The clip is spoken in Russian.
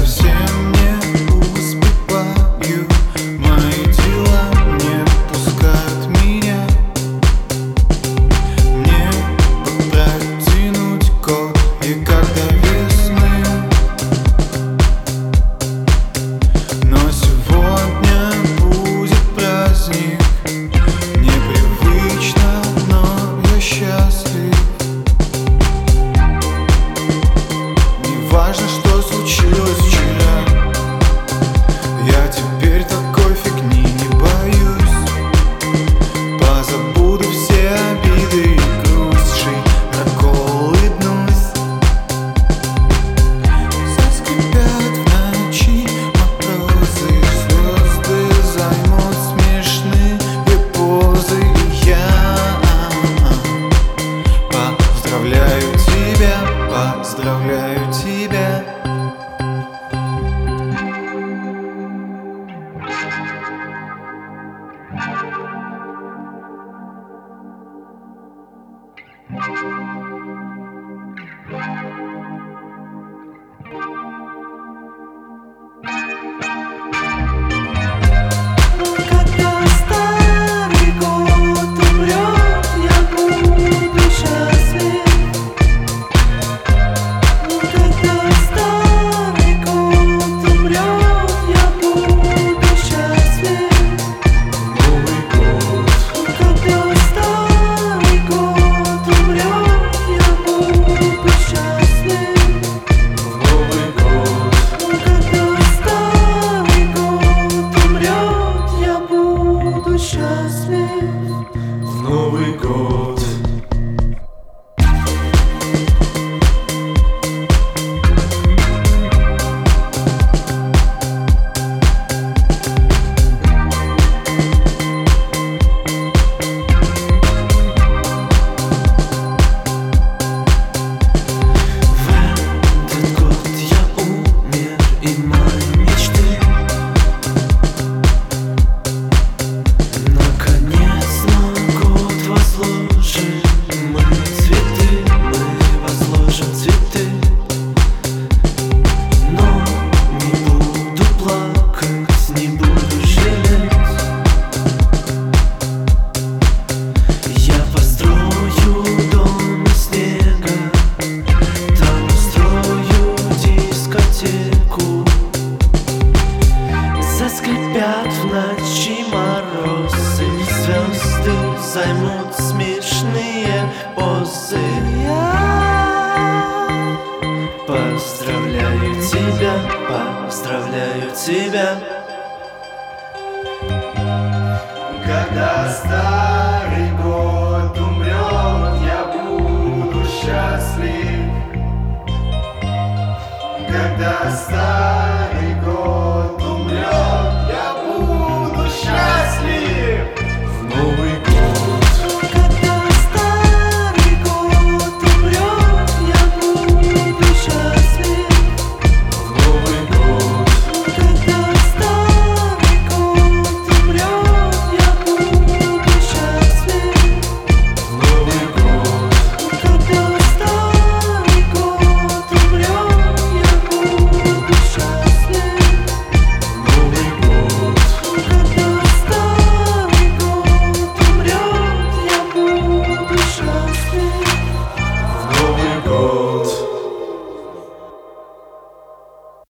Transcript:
совсем не успеваю, мои дела не пускают меня. Мне бы протянуть год и как до весны, но сегодня будет праздник. Непривычно, но я счастлив. Неважно, что случилось вчера, я теперь такой фигни не боюсь. Позабуду все обиды и грусть, широко улыбнусь. Заскрипят в ночи морозы, звезды займут смешные позы. И я поздравляю тебя, поздравляю тебя. Когда старый год умрет, я буду счастлив. Когда старый год умрет, я буду счастлив. Новый год, Когда старый год умрет, я буду счастлив. Новый год, Когда старый год умрет, я буду счастлив. Новый год. Этот год я умер, и мои мечты наконец на год возложим мы цветы, мы возложим цветы. Но не буду плакать, не буду жалеть. Я построю дом из снега, там устрою дискотеку. Заскрипят в ночи морозы, звезды займут смешные позы. Я поздравляю тебя, поздравляю тебя. Когда старый год умрет, я буду счастлив. Когда старый